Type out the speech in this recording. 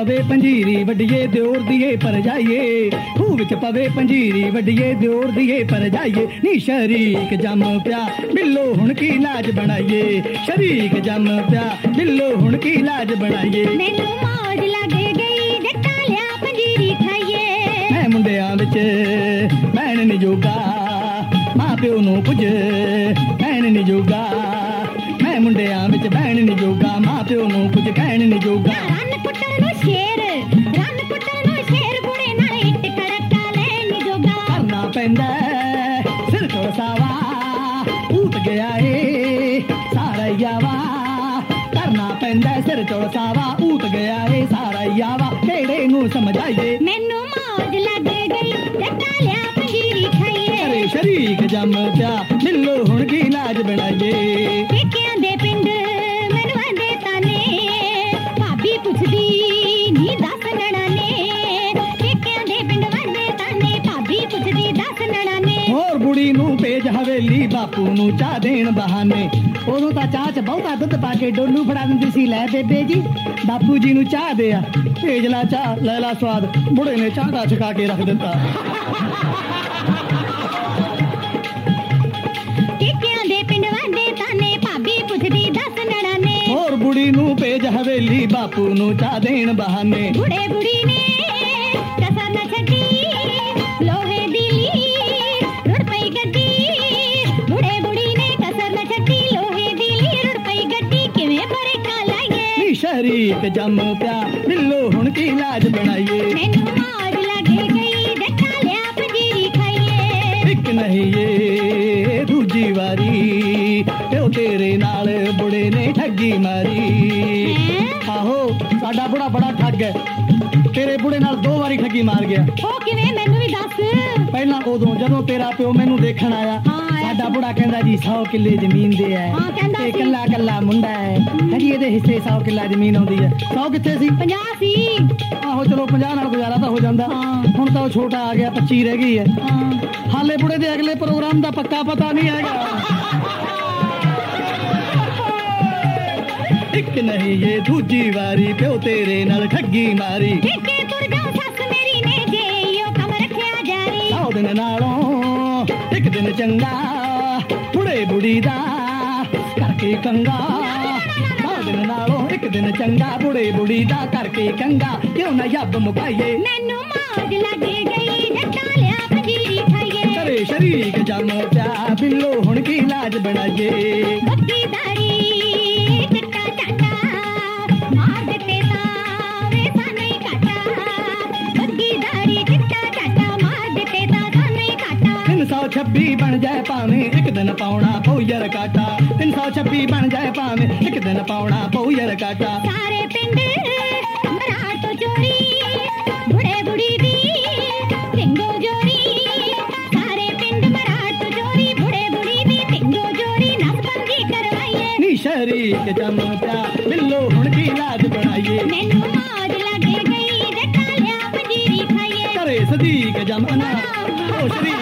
ਪਵੇ ਪੰਜੀਰੀ ਵੱਡੀਏ ਦਿਓਰ ਦੀਏ ਪਰ ਜਾਈਏ, ਖੂਹ ਵਿੱਚ ਪਵੇ ਪੰਜੀਰੀ ਵੱਡੀਏ ਦਿਓਰ ਦੀਏ ਪਰ ਜਾਈਏ। ਨੀ ਸ਼ਰੀਕ ਜੰਮ ਪਿਆ ਬਿੱਲੋ ਹੁਣ ਕੀ ਲਾਜ ਬਣਾਈਏ, ਸ਼ਰੀਕ ਜੰਮ ਪਿਆ ਬਿੱਲੋ ਹੁਣ ਕੀ ਲਾਜ ਬਣਾਈਏ। ਮੈਨੂੰ ਮੌਜ ਲੱਗ ਗਈ ਜੱਟਾ ਲਿਆ ਪੰਜੀਰੀ ਖਾਈਏ। ਮੈਂ ਮੁੰਡਿਆਂ ਵਿੱਚ ਭੈਣ ਨੀ ਜੋਗਾ, ਮਾਂ ਪਿਓ ਨੂੰ ਕੁਝ ਕਹਿਣ ਨੀ ਜੋਗਾ। ਮੈਂ ਮੁੰਡਿਆਂ ਵਿੱਚ ਭੈਣ ਨੀ ਜੋਗਾ, ਮਾਂ ਪਿਓ ਨੂੰ ਕੁਝ ਕਹਿਣ ਨੀ ਜੋਗਾ। ਰੰਨ ਪੁੱਟਣ ਨੂੰ ਸ਼ੇਰ, ਰੰਨ ਪੁੱਟਣ ਨੂੰ ਸ਼ੇਰ, ਬੁੜੇ ਨਾਲ ਇੱਟ ਕੜਕਾ ਲੈਣ ਨੀ ਜੋਗਾ। ਕਰਨਾ ਪੈਂਦਾ ਸਿਰ ਤੋਂ ਸਾਵਾ, ਊਤ ਗਿਆ ਏ ਸਾਰਾ ਯਾਵਾ। ਕਰਨਾ ਪੈਂਦਾ ਸਿਰ ਤੋਂ ਸਾਵਾ, ਊਤ ਗਿਆ ਏ ਸਾਰਾ ਯਾਵਾ। ਕਿਹੜੇ ਨੂੰ ਸਮਝਾਈਏ, ਮੈਨੂੰ ਮੌਜ ਲੱਗ ਗਈ ਜੱਟਾ ਲਿਆ ਪੰਜੀਰੀ ਖਾਈਏ। ਅਰੇ ਸ਼ਰੀਕ ਜੰਮ ਪਿਆ ਬਿੱਲੋ ਹੁਣ ਕੀ ਲਾਜ ਬਣਾਈਏ। ਪੇਕਿਆਂ ਦੇ ਪਿੰਡ ਮੈਨੂੰ ਆਂਦੇ ਤਾਨੇ, ਭਾਬੀ ਪੁੱਛਦੀ ਨੀ ਦੱਸ ਨਣਾਨੇ। ਪੇਕਿਆਂ ਦੇ ਪਿੰਡ ਵਾਂਦੇ ਤਾਨੇ, ਭਾਬੀ ਪੁੱਛਦੀ ਦੱਸ ਨਣਾਨੇ। ਹੋਰ ਬੁੜੀ ਨੂੰ ਭੇਜ ਹਵੇਲੀ, ਬਾਪੂ ਨੂੰ ਚਾਹ ਦੇਣ ਬਹਾਨੇ। ਉਦੋਂ ਤਾਂ ਚਾਹ 'ਚ ਬਹੁਤਾ ਦੁੱਧ ਪਾ ਕੇ ਡੋਲੂ ਫੜਾ ਦਿੰਦੀ ਸੀ, ਲੈ ਬੇਬੇ ਜੀ ਬਾਪੂ ਜੀ ਨੂੰ ਚਾਹ ਦੇ ਆ, ਭੇਜ ਲਾ ਚਾਹ ਲੈ ਲਾ ਸਵਾਦ। ਬੁੜੇ ਨੇ ਚਾਹ ਦਾ ਛਕਾ ਕੇ ਰੱਖ ਦਿੱਤਾ। ਪੇਕਿਆਂ ਦੇ ਪਿੰਡ ਵਾਂਦੇ ਤਾਨੇ, ਭਾਬੀ ਪੁੱਛਦੀ ਦੱਸ ਨਣਾਨੇ। ਹੋਰ ਬੁੜੀ ਨੂੰ ਭੇਜ ਹਵੇਲੀ, ਬਾਪੂ ਨੂੰ ਚਾਹ ਦੇਣ ਬਹਾਨੇ। ਬੁੜੇ ਬੁੜੀ ਨੇ ਕਸਰ ਨਾ ਛੱਡੀ, ਲੋਹੇ ਦੀ ਲੀਰ ਰੁੜ ਪਈ ਗੱਡੀ। ਬੁੜੇ ਬੁੜੀ ਨੇ ਕਸਰ ਨਾ ਛੱਡੀ, ਲੋਹੇ ਦੀ ਲੀਰ ਰੁੜ ਪਈ ਗੱਡੀ। ਕਿਵੇਂ ਬਰੇਕਾ ਲਾਈਏ, ਨੀ ਸ਼ਰੀਕ ਜੰਮ ਪਿਆ ਬਿੱਲੋ ਹੁਣ ਕੀ ਲਾਜ ਬਣਾਈਏ। ਮੈਨੂੰ ਮੌਜ ਲੱਗ ਗਈ ਜੱਟਾ ਲਿਆ ਪੰਜੀਰੀ ਖਾਈਏ। ਇੱਕ ਨਹੀਂ ਏ ਦੂਜੀ ਵਾਰੀ ਪਿਓ ਤੇਰੇ ਨਾਲ ਬੁੜੇ ਨੇ ਠੱਗੀ ਮਾਰੀ। ਆਹੋ ਸਾਡਾ ਬੁੜਾ ਬੜਾ ਠੱਗ ਹੈ, ਤੇਰੇ ਬੁੜੇ ਨਾਲ 2 ਵਾਰੀ ਠੱਗੀ ਮਾਰ ਗਿਆ। ਉਹ ਕਿਵੇਂ ਮੈਨੂੰ ਵੀ ਦੱਸ। ਪਹਿਲਾਂ ਉਦੋਂ ਜਦੋਂ ਤੇਰਾ ਪਿਓ ਮੈਨੂੰ ਦੇਖਣ ਆਇਆ, ਸਾਡਾ ਬੁੜਾ ਕਹਿੰਦਾ ਜੀ 100 ਕਿੱਲੇ ਜ਼ਮੀਨ ਦੇ ਹੈ, ਹਾਂ, ਕਹਿੰਦਾ ਤੇ ਸੀ। ਕੱਲਾ ਕੱਲਾ ਮੁੰਡਾ ਹੈ, ਹਾਂਜੀ ਇਹਦੇ ਹਿੱਸੇ 100 ਕਿੱਲਾ ਜ਼ਮੀਨ ਆਉਂਦੀ ਹੈ। 100 ਕਿੱਥੇ ਸੀ? 50 ਸੀ। ਆਹੋ ਚਲੋ 50 ਨਾਲ ਗੁਜ਼ਾਰਾ ਤਾਂ ਹੋ ਜਾਂਦਾ। ਹਾਂ। ਹੁਣ ਤਾਂ ਉਹ ਛੋਟਾ ਆ ਗਿਆ, 25 ਰਹਿ ਗਈ ਹੈ। ਹਾਂ, ਹਾਲੇ ਬੁੜੇ ਦੇ ਅਗਲੇ ਪ੍ਰੋਗਰਾਮ ਦਾ ਪੱਕਾ ਪਤਾ ਨਹੀਂ ਹੈਗਾ। ਇੱਕ ਨਹੀਂ ਇਹ ਦੂਜੀ ਵਾਰੀ ਪਿਓ ਤੇਰੇ ਨਾਲ ਠੱਗੀ ਮਾਰੀ। ਠੇਕੇ ਤੁਰ ਜਾ ਸੱਸ ਮੇਰੀ ਨੇ ਜੇ ਉਹ ਕੰਮ ਰੱਖਿਆ ਜਾਰੀ। 100 ਦਿਨ ਨਾਲੋਂ ਇੱਕ ਦਿਨ ਚੰਗਾ, ਬੁੜੇ ਬੁੜੀ ਦਾ ਕਰਕੇ ਕੰਗਾ। 100 ਦਿਨ ਨਾਲੋਂ ਇੱਕ ਦਿਨ ਚੰਗਾ, ਬੁੜੇ ਬੁੜੀ ਦਾ ਕਰਕੇ ਕੰਗਾ। ਕਿਉਂ ਨਾ ਯੱਬ ਮੁਕਾਈਏ, ਮੈਨੂੰ ਮੌਜ ਲੱਗ ਗਈ ਜੱਟਾ ਲਿਆ ਪੰਜੀਰੀ ਖਾਈਏ। ਕਰੇ ਸ਼ਰੀਕ ਜੰਮ ਪਿਆ ਬਿੱਲੋ ਹੁਣ ਕੀ ਲਾਜ ਬਣਾਈਏ। ਬੱਤੀ ਦਾੜੀ ਚਿੱਟਾ ਚਾਟਾ, ਮਾਰ ਦਿੱਤੇ ਤਾਂ ਵੇ ਸਾਨੇ ਘਾਟਾ। ਬੱਤੀ ਦਾੜੀ ਚਿੱਟਾ ਚਾਟਾ, ਮਾਰ ਦਿੱਤੇ ਤਾਂ ਸਾਨੇ ਘਾਟਾ। 326 ਬਣ ਜਾਏ ਭਾਵੇਂ ਇੱਕ ਦਿਨ ਪਾਉਣਾ ਪਊ ਯਰ ਕਾਟਾ। 326 ਬਣ ਜਾਏ ਭਾਵੇਂ ਇੱਕ ਦਿਨ ਪਾਉਣਾ ਪਊ ਯਰ ਕਾਟਾ। ਸਾਰੇ ਪਿੰਡ ਮਰਾਠ ਤੋਂ ਚੋਰੀ, ਬੁੜੇ ਬੁੜੀ ਦੀ ਢਿੰਗੋ ਜੋਰੀ। ਸਾਰੇ ਪਿੰਡ ਮਰਾਠ ਤੋਂ ਚੋਰੀ, ਬੁੜੇ ਬੁੜੀ ਦੀ ਢਿੰਗੋ ਜੋਰੀ। ਨਸਬੰਦੀ ਕਰਵਾਈਏ, ਨੀ ਸ਼ਰੀਕ ਜੰਮ ਪਿਆ ਬਿੱਲੋ ਹੁਣ ਕੀ ਲਾਜ ਬਣਾਈਏ। ਮੈਨੂੰ ਮੌਜ ਲੱਗ ਗਈ ਜੱਟਾ ਲਿਆ ਪੰਜੀਰੀ ਖਾਈਏ। ਕਰੇ ਸਦੀਕ ਜੰਮਨਾ ਉਹ ਸ਼ਰੀਕ